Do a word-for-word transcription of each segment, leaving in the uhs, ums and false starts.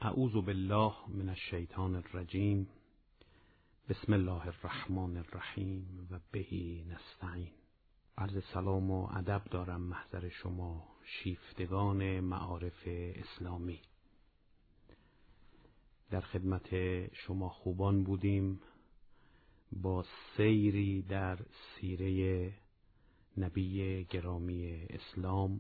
اعوذ بالله من الشیطان الرجیم. بسم الله الرحمن الرحیم و به نستعین. عرض سلام و ادب دارم محضر شما شیفتگان معارف اسلامی. در خدمت شما خوبان بودیم با سیری در سیره نبی گرامی اسلام.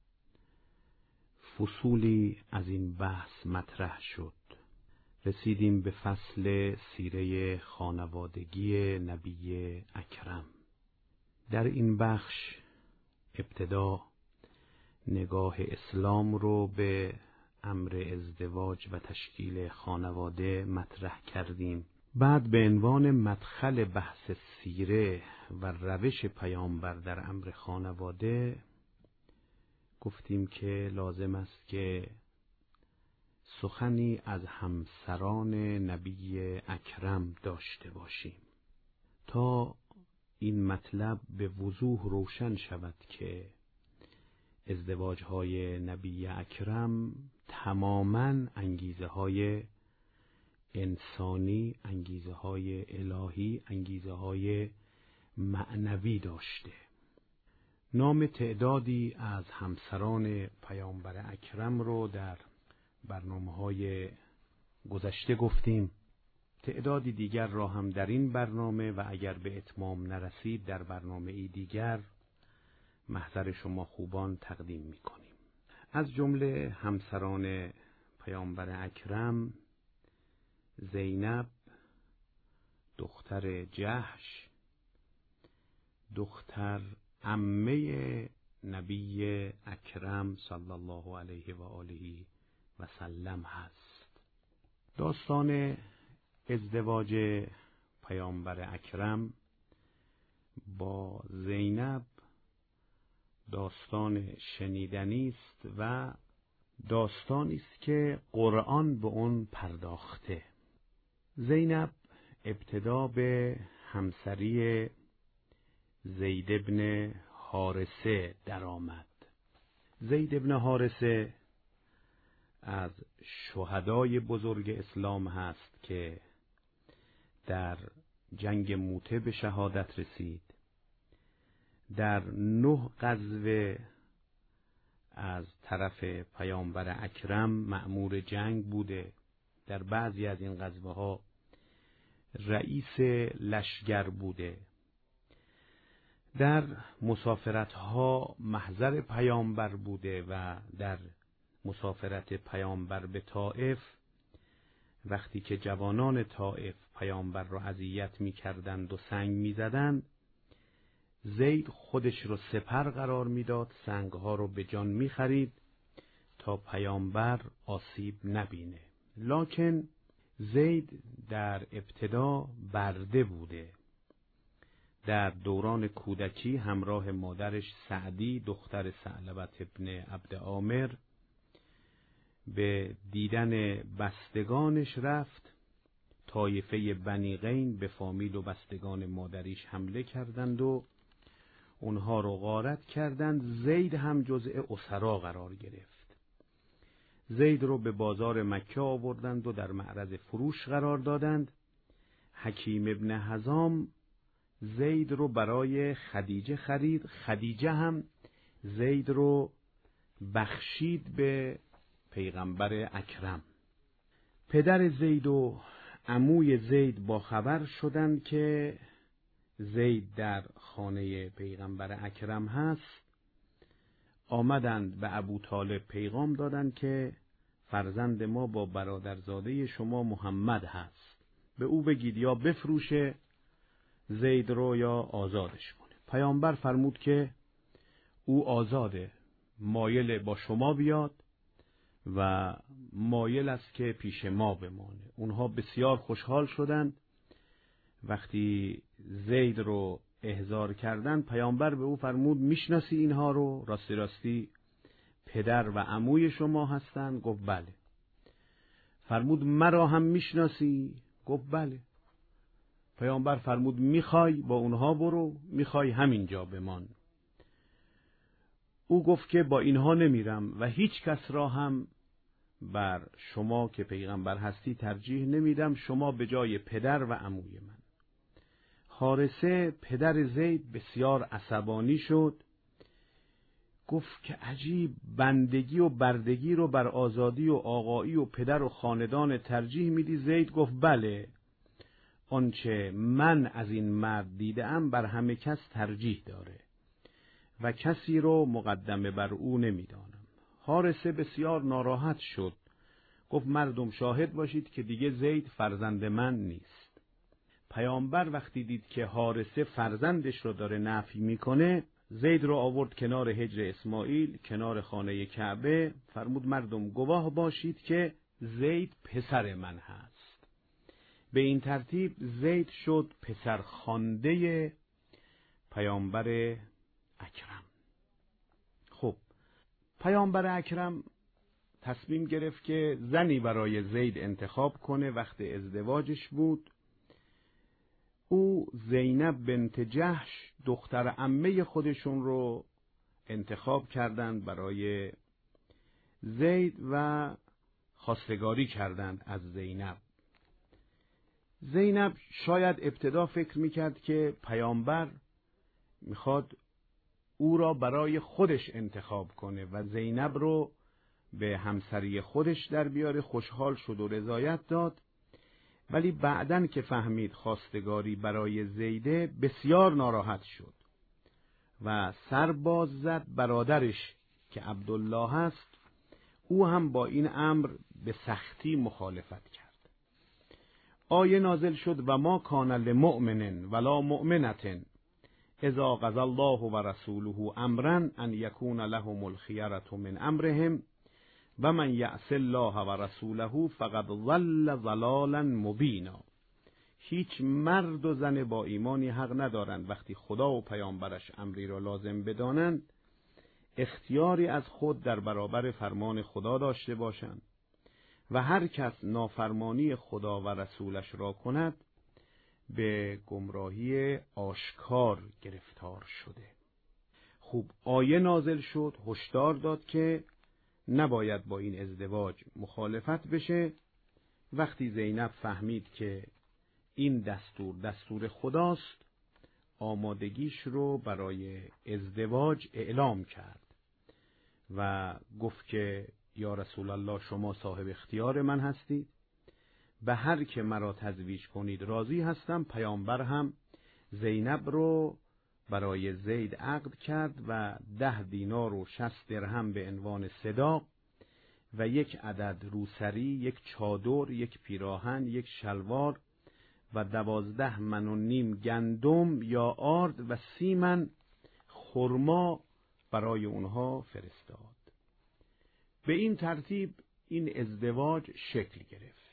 فصولی از این بحث مطرح شد. رسیدیم به فصل سیره خانوادگی نبی اکرم. در این بخش ابتدا نگاه اسلام رو به امر ازدواج و تشکیل خانواده مطرح کردیم. بعد به عنوان مدخل بحث سیره و روش پیامبر در امر خانواده گفتیم که لازم است که سخنی از همسران نبی اکرم داشته باشیم تا این مطلب به وضوح روشن شود که ازدواج‌های نبی اکرم تماماً انگیزه‌های انسانی، انگیزه‌های الهی، انگیزه‌های معنوی داشته. نام تعدادی از همسران پیامبر اکرم رو در برنامه‌های گذشته گفتیم. تعدادی دیگر را هم در این برنامه و اگر به اتمام نرسید در برنامه دیگر محضر شما خوبان تقدیم می‌کنیم. از جمله همسران پیامبر اکرم زینب دختر جحش، دختر عمه نبی اکرم صلی الله علیه و آله و سلم هست. داستان ازدواج پیامبر اکرم با زینب داستان شنیدنی است و داستانی است که قرآن به اون پرداخته. زینب ابتدا به همسری زید ابن حارثه درآمد. زید ابن حارثه از شهدای بزرگ اسلام هست که در جنگ موته به شهادت رسید. در نه غزوه از طرف پیامبر اکرم مأمور جنگ بوده. در بعضی از این غزوه ها رئیس لشکر بوده. در مسافرت ها محضر پیامبر بوده و در مسافرت پیامبر به طائف وقتی که جوانان طائف پیامبر را اذیت می کردند و سنگ می زدند، زید خودش رو سپر قرار می داد، سنگ ها رو به جان می خرید تا پیامبر آسیب نبینه. لکن زید در ابتدا برده بوده. در دوران کودکی همراه مادرش سعدی دختر ثعلبة ابن عبد عامر به دیدن بستگانش رفت. طایفه بنی غین به فامیل و بستگان مادریش حمله کردند و اونها رو غارت کردند. زید هم جزء اسرا قرار گرفت. زید رو به بازار مکه آوردند و در معرض فروش قرار دادند. حکیم ابن حزام زید رو برای خدیجه خرید. خدیجه هم زید رو بخشید به پیغمبر اکرم. پدر زید و عموی زید با خبر شدند که زید در خانه پیغمبر اکرم هست. آمدند به ابو طالب پیغام دادند که فرزند ما با برادرزاده شما محمد هست، به او بگید یا بفروشه زید رو یا آزادش کنه. پیامبر فرمود که او آزاده، مایل با شما بیاد و مایل است که پیش ما بمانه. اونها بسیار خوشحال شدند. وقتی زید رو احضار کردند پیامبر به او فرمود میشناسی اینها رو؟ راستی راستی پدر و عموی شما هستند؟ گفت بله. فرمود مرا هم میشناسی؟ گفت بله. پیامبر فرمود میخوای با اونها برو، میخوای همینجا بمان؟ او گفت که با اینها نمیرم و هیچ کس را هم بر شما که پیغمبر هستی ترجیح نمیدم، شما به جای پدر و عموی من. حارثه پدر زید بسیار عصبانی شد، گفت که عجیب، بندگی و بردگی رو بر آزادی و آقایی و پدر و خاندان ترجیح میدی؟ زید گفت بله، آنچه من از این مرد دیدم بر همه کس ترجیح داره و کسی رو مقدمه بر او نمیدانم. حارثه بسیار ناراحت شد، گفت مردم شاهد باشید که دیگه زید فرزند من نیست. پیامبر وقتی دید که حارثه فرزندش رو داره نفی میکنه، زید رو آورد کنار حجر اسماعیل، کنار خانه کعبه، فرمود مردم گواه باشید که زید پسر من هست. به این ترتیب زید شد پسر خوانده پیامبر اکرم. خب پیامبر اکرم تصمیم گرفت که زنی برای زید انتخاب کنه. وقت ازدواجش بود، او زینب بنت جحش دختر عمه خودشون رو انتخاب کردند برای زید و خواستگاری کردند از زینب. زینب شاید ابتدا فکر میکرد که پیامبر میخواد او را برای خودش انتخاب کنه و زینب رو به همسری خودش در بیاره. خوشحال شد و رضایت داد، ولی بعدن که فهمید خواستگاری برای زیده بسیار ناراحت شد و سر باز زد. برادرش که عبدالله هست، او هم با این امر به سختی مخالفت کرد. آیه نازل شد و ما کان لمؤمن ولا مؤمنة اذا قضى الله و رسوله امرا ان یکون لهم الخیرة من امرهم و من یعص الله و رسوله فقد ضل ضلالا مبینا. هیچ مرد و زن با ایمانی حق ندارند وقتی خدا و پیامبرش امری را لازم بدانند اختیاری از خود در برابر فرمان خدا داشته باشند و هر کس نافرمانی خدا و رسولش را کند به گمراهی آشکار گرفتار شده. خوب آیه نازل شد، هشدار داد که نباید با این ازدواج مخالفت بشه. وقتی زینب فهمید که این دستور دستور خداست، آمادگیش رو برای ازدواج اعلام کرد و گفت که یا رسول الله شما صاحب اختیار من هستید، به هر که مرا تزویج کنید راضی هستم. پیامبر هم زینب رو برای زید عقد کرد و ده دینار و شصت درهم به عنوان صداق و یک عدد روسری، یک چادر، یک پیراهن، یک شلوار و دوازده من و نیم گندم یا آرد و سی من خرما برای اونها فرستاد. به این ترتیب این ازدواج شکل گرفت.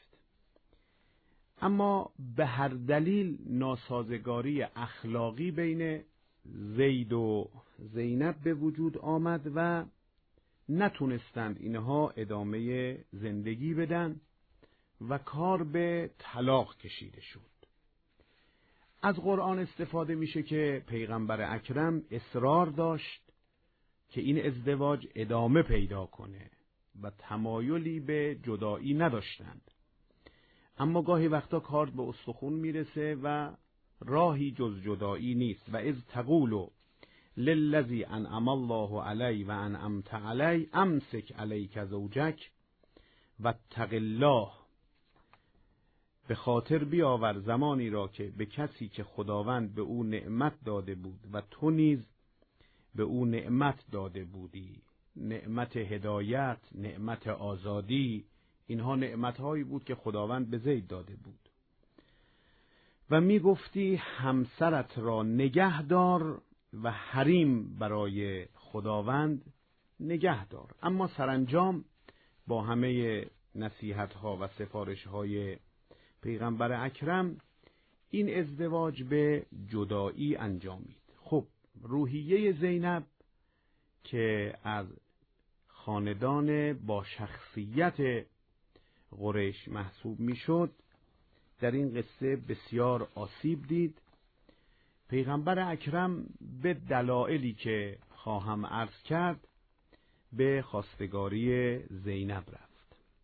اما به هر دلیل ناسازگاری اخلاقی بین زید و زینب به وجود آمد و نتونستند اینها ادامه زندگی بدن و کار به طلاق کشیده شد. از قرآن استفاده میشه که پیغمبر اکرم اصرار داشت که این ازدواج ادامه پیدا کنه و تمایلی به جدایی نداشتند. اما گاهی وقتا کار به استخون میرسه و راهی جز جدایی نیست. و اذ تقول للذی انعم الله علی و انعمت علی امسک علیک زوجک واتق الله. به خاطر بیاور زمانی را که به کسی که خداوند به او نعمت داده بود و تو نیز به او نعمت داده بودی، نعمت هدایت، نعمت آزادی، اینها نعمتهایی بود که خداوند به زید داده بود و می گفتی همسرت را نگه دار و حریم برای خداوند نگه دار. اما سرانجام با همه نصیحت‌ها و سفارش‌های پیغمبر اکرم این ازدواج به جدایی انجامید. خب روحیه زینب که از خاندان با شخصیت قریش محسوب میشد در این قصه بسیار آسیب دید. پیغمبر اکرم به دلایلی که خواهم عرض کرد به خواستگاری زینب رفت.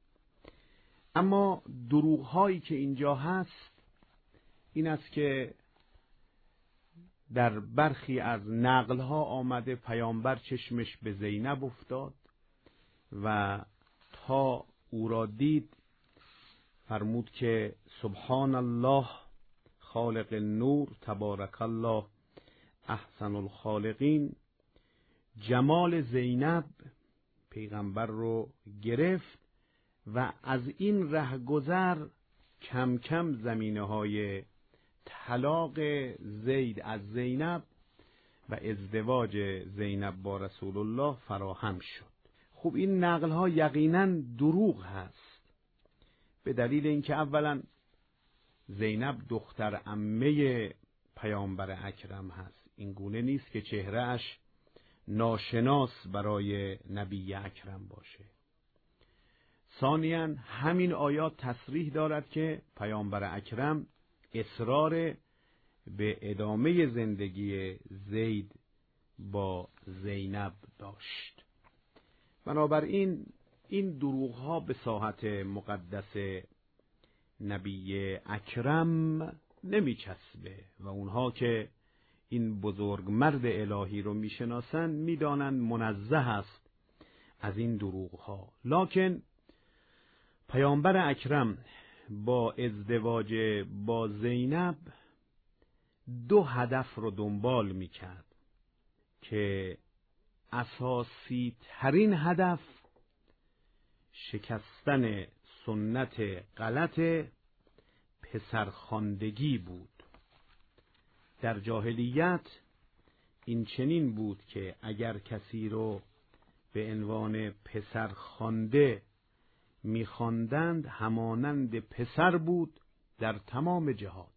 اما دروغ هایی که اینجا هست این است که در برخی از نقل ها آمده پیامبر چشمش به زینب افتاد و تا او را دید فرمود که سبحان الله خالق النور تبارک الله احسن الخالقین. جمال زینب پیغمبر رو گرفت و از این رهگذر کم کم زمینه های طلاق زید از زینب و ازدواج زینب با رسول الله فراهم شد. خب این نقل ها یقینا دروغ هست، به دلیل اینکه اولا زینب دختر عمه پیامبر اکرم هست، این گونه نیست که چهرهش ناشناس برای نبی اکرم باشه. ثانیاً همین آیات تصریح دارد که پیامبر اکرم اصرار به ادامه زندگی زید با زینب داشت. بنابراین این دروغ ها به ساحت مقدس نبی اکرم نمی چسبه و اونها که این بزرگ مرد الهی رو میشناسن میدانن منزه است از این دروغ ها. لکن پیامبر اکرم با ازدواج با زینب دو هدف رو دنبال میکرد که اساسی ترین هدف شکستن سنت غلط پسرخواندگی بود. در جاهلیت این چنین بود که اگر کسی رو به عنوان پسرخوانده می‌خواندند همانند پسر بود در تمام جهات.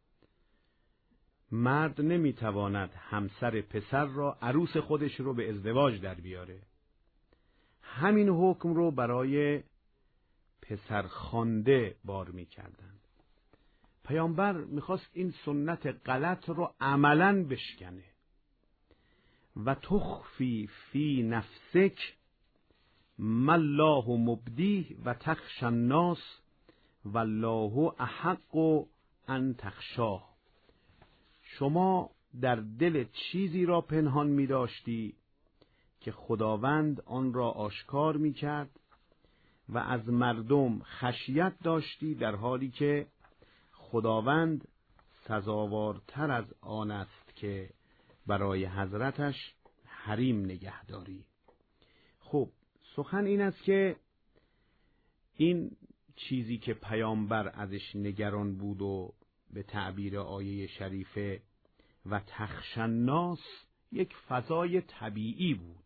مرد نمیتواند همسر پسر را عروس خودش رو به ازدواج در بیاره. همین حکم رو برای پسرخوانده بار میکردند. پیامبر میخواست این سنت غلط رو عملاً بشکنه. و تخفی فی نفسک ما الله مبدیه و تخشی الناس والله احق ان تخشاه. شما در دل چیزی را پنهان می داشتی که خداوند آن را آشکار می کرد و از مردم خشیت داشتی در حالی که خداوند سزاوارتر از آن است که برای حضرتش حریم نگهداری. خب سخن این است که این چیزی که پیامبر ازش نگران بود و به تعبیر آیه شریفه و تخشی الناس یک فضای طبیعی بود.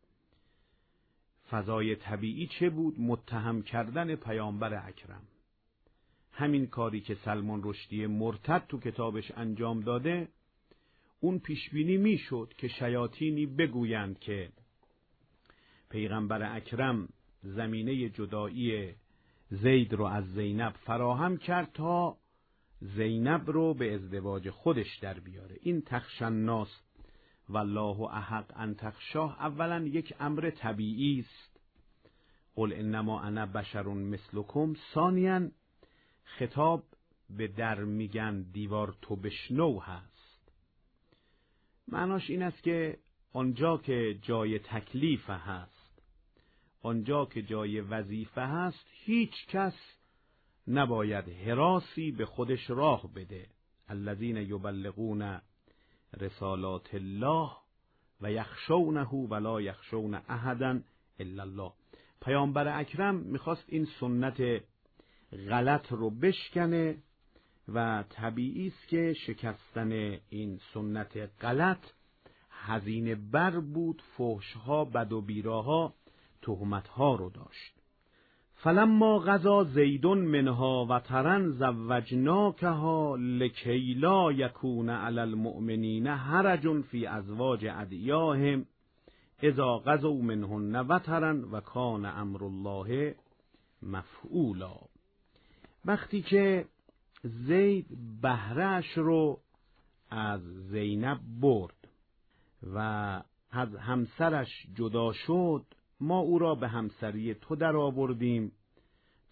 فضای طبیعی چه بود؟ متهم کردن پیامبر اکرم. همین کاری که سلمان رشدی مرتد تو کتابش انجام داده، اون پیشبینی میشد که شیاطینی بگویند که پیغمبر اکرم زمینه جدایی زید رو از زینب فراهم کرد تا زینب رو به ازدواج خودش در بیاره. این تخشی الناس والله احق ان تخشاه اولا یک امر طبیعی است، قل انما انا بشر مثلکم. ثانیاً خطاب به در میگن دیوار تو بشنو هست. معناش این است که آنجا که جای تکلیف هست، آنجا که جای وظیفه هست، هیچ کس نباید هراسی به خودش راه بده. الذین یبلغون رسالات الله و یخشونه ولا یخشون احدا الا الله. پیامبر اکرم میخواست این سنت غلط رو بشکنه و طبیعی است که شکستن این سنت غلط هزینه بر بود، فحش‌ها، بد و بیراها، تهمت‌ها رو داشت. فلما قضا زید منها وطرا زوجناکها لکی لا یکون علی المؤمنین حرج فی ازواج ادعیاهم اذا قضوا منهن وطرا و کان امر الله مفعولا. وقتی که زید بهره‌اش رو از زینب برد و از همسرش جدا شد، ما او را به همسری تو در آوردیم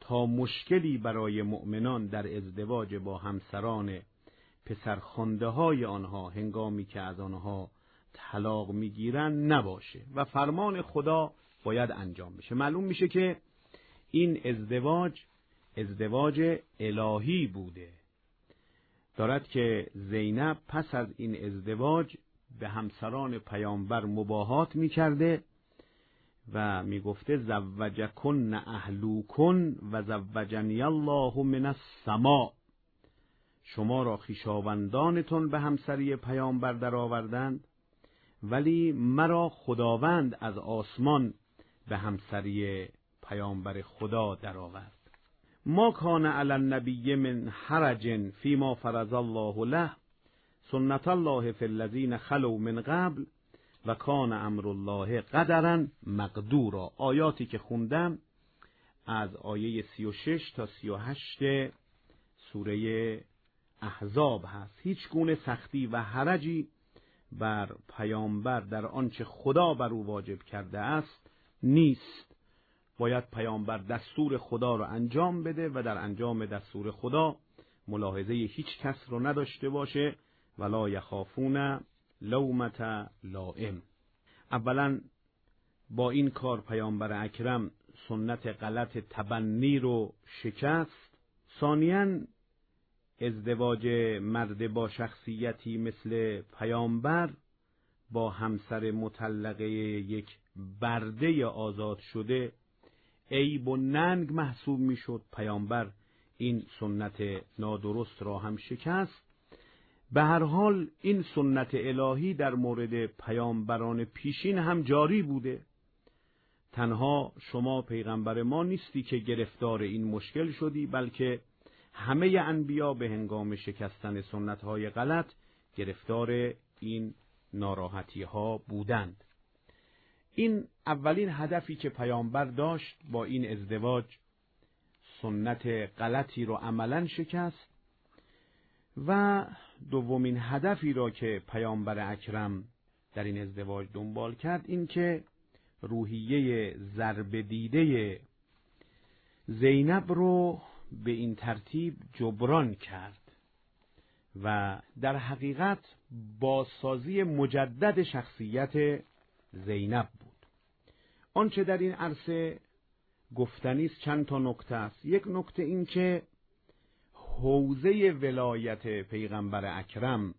تا مشکلی برای مؤمنان در ازدواج با همسران پسرخوانده های آنها هنگامی که از آنها طلاق میگیرن نباشه و فرمان خدا باید انجام بشه. معلوم میشه که این ازدواج ازدواج الهی بوده. دارد که زینب پس از این ازدواج به همسران پیامبر مباهات میکرده و میگفته زوجکن اهلوکن و زوجنی الله من السماء، شما را خویشاوندانتون به همسری پیامبر درآوردند ولی مرا خداوند از آسمان به همسری پیامبر خدا درآورد. ما کان علی النبی من حرج فیما فرض الله له سنت الله فی الذین خلوا من قبل و کان امر الله قدرا مقدورا. آیاتی که خوندم از آیه سی و شش تا سی و هشت سوره احزاب هست. هیچ گونه سختی و حرجی بر پیامبر در آنچه خدا بر او واجب کرده است نیست. باید پیامبر دستور خدا را انجام بده و در انجام دستور خدا ملاحظه هیچ کس رو نداشته باشه. ولا یخافون لومة لائم. اولا با این کار پیامبر اکرم سنت غلط تبنی رو شکست. ثانیاً ازدواج مرد با شخصیتی مثل پیامبر با همسر مطلقه یک برده آزاد شده عیب و ننگ محسوب میشد. پیامبر این سنت نادرست را هم شکست. به هر حال این سنت الهی در مورد پیامبران پیشین هم جاری بوده. تنها شما پیغمبر ما نیستی که گرفتار این مشکل شدی، بلکه همه انبیا به هنگام شکستن سنت‌های غلط گرفتار این ناراحتی ها بودند. این اولین هدفی که پیامبر داشت با این ازدواج سنت غلطی رو عملاً شکست و دومین هدفی را که پیامبر اکرم در این ازدواج دنبال کرد این که روحیه ضربه دیده زینب رو به این ترتیب جبران کرد و در حقیقت بازسازی مجدد شخصیت زینب بود. آنچه در این عرصه گفتنی است چند تا نکته است. یک نکته این که حوزه ولایت پیغمبر اکرم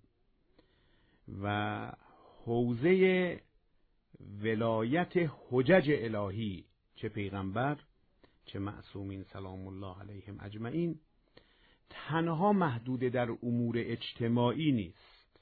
و حوزه ولایت حجج الهی چه پیغمبر چه معصومین سلام الله علیهم اجمعین تنها محدود در امور اجتماعی نیست،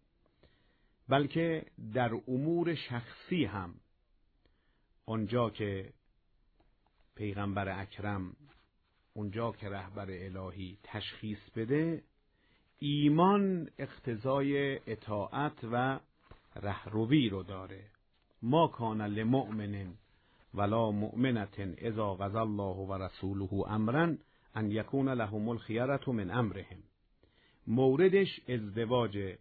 بلکه در امور شخصی هم آنجا که پیغمبر اکرم اونجا که رهبر الهی تشخیص بده ایمان اقتضای اطاعت و رهروی رو داره. ما کان لمؤمن ولا مؤمنة اذا قضى الله و رسوله امرا ان یکون لهم الخیرة من امرهم. موردش ازدواج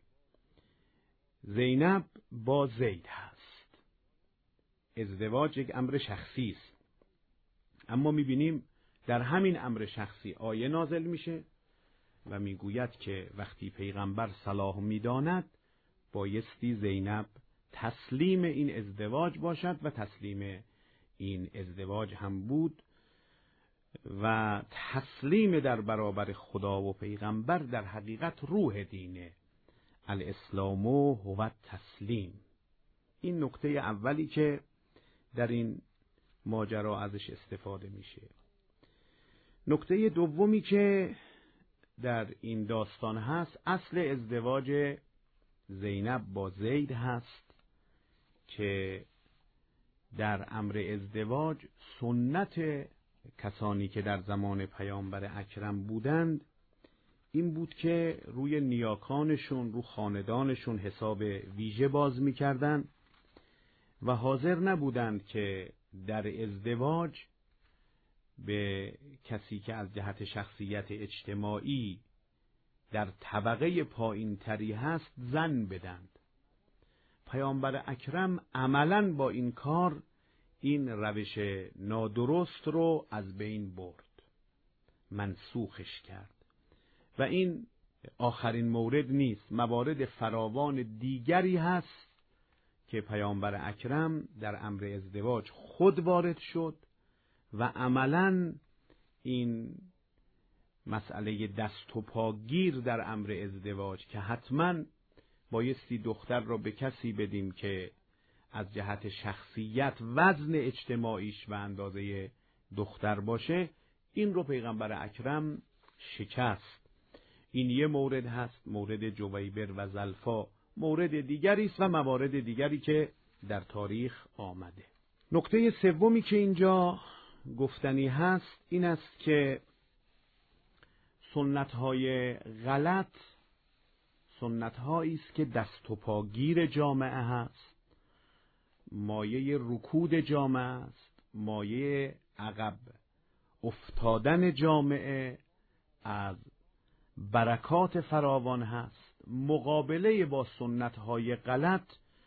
زینب با زید هست. ازدواج یک امر شخصی است، اما میبینیم در همین امر شخصی آیه نازل میشه و میگوید که وقتی پیغمبر صلاح میداند بایستی زینب تسلیم این ازدواج باشد و تسلیم این ازدواج هم بود و تسلیم در برابر خدا و پیغمبر در حقیقت روح دینه. الاسلام هو تسلیم. این نکته اولی که در این ماجرا ازش استفاده میشه. نکته دومی که در این داستان هست اصل ازدواج زینب با زید هست که در امر ازدواج سنت کسانی که در زمان پیامبر اکرم بودند این بود که روی نیاکانشون رو خاندانشون حساب ویژه باز می‌کردند و حاضر نبودند که در ازدواج به کسی که از جهت شخصیت اجتماعی در طبقه پایین تری هست زن بدند. پیامبر اکرم عملاً با این کار این روش نادرست رو از بین برد. منسوخش کرد. و این آخرین مورد نیست، موارد فراوان دیگری هست که پیامبر اکرم در امر ازدواج خود وارد شد و عملاً این مسئله دست و پاگیر در امر ازدواج که حتماً بایستی دختر را به کسی بدیم که از جهت شخصیت وزن اجتماعیش و اندازه دختر باشه، این رو پیغمبر اکرم شکست. این یه مورد هست، مورد جویبر و زلفا مورد دیگری است و موارد دیگری که در تاریخ آمده. نکته سومی که اینجا گفتنی هست این است که سنت‌های غلط سنت‌هایی است که دست و پاگیر جامعه هست، مایه رکود جامعه است، مایه عقب افتادن جامعه از برکات فراوان هست. مقابله با سنت‌های غلط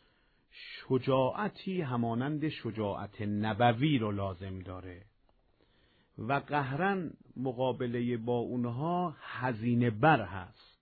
شجاعتی همانند شجاعت نبوی رو لازم داره و قهرن مقابله با اونها هزینه بر هست.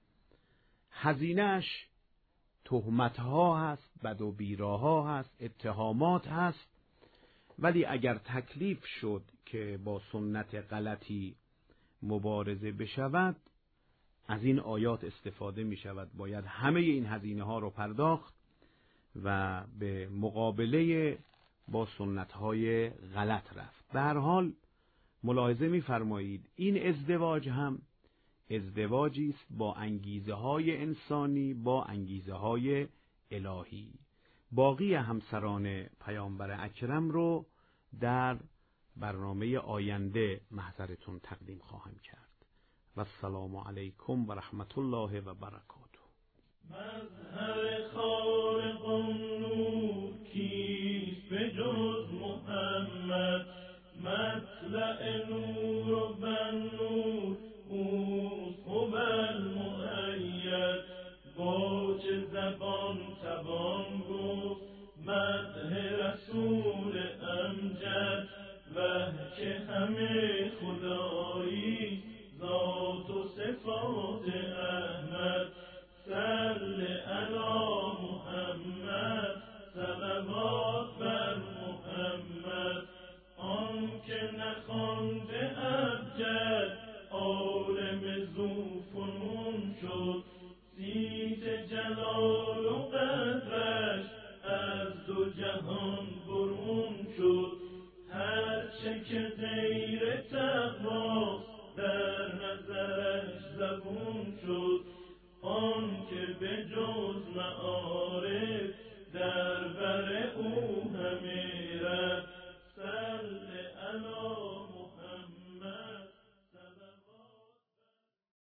هزینه‌اش تهمت‌ها هست، بد و بیراها هست، اتهامات هست. ولی اگر تکلیف شد که با سنت غلطی مبارزه بشود، از این آیات استفاده می شود. باید همه این هزینه ها رو پرداخت و به مقابله با سنت های غلط رفت. به هر حال ملاحظه می فرمایید این ازدواج هم ازدواجی است با انگیزه های انسانی، با انگیزه های الهی. باقی همسران پیامبر اکرم رو در برنامه آینده محضرتون تقدیم خواهم کرد. و السلام علیکم و رحمت الله و برکاته. مظهر خالق نور کیست به جز محمد، مطلع نور و بن نور اوست هو المؤید. با چه زبان توان گفت مدح رسول امجد، وه که همه خدایی ذات و صفات احمد. صل علی محمد صلوات بر محمد، آن که نخوانده ابجد عالم ذوفنون شد. صیت جلال و قدرش از دو جهان برون شد. هرچه که غیر تقواست در نظرش زبون شد. آن که به جز معارف در بر او همه